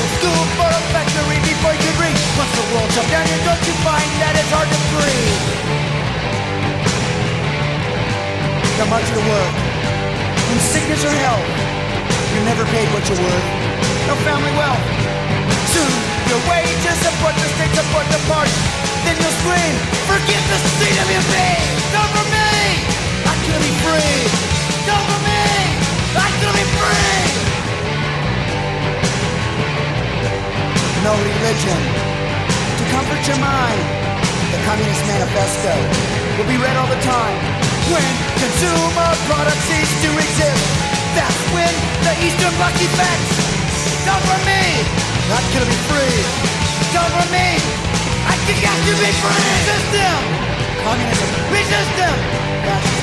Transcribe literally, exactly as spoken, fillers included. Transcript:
school for a factory before you can reach. Once the world's up down here, don't you find that it's hard to breathe? Got much to work. In sickness or health, you're never paid what you're worth. No family wealth. Soon, your wages support the state, support the party. Then you'll scream, forget the C W P! Come for me! I could be free! Come for me! I could be free! No religion to comfort your mind. The Communist Manifesto will be read all the time. When consumer products cease to exist, that's when the Eastern Bloc defects. Come for me, not gonna be free. Come for me, I can got to be free. Resist them, communism. Resist them, fascism.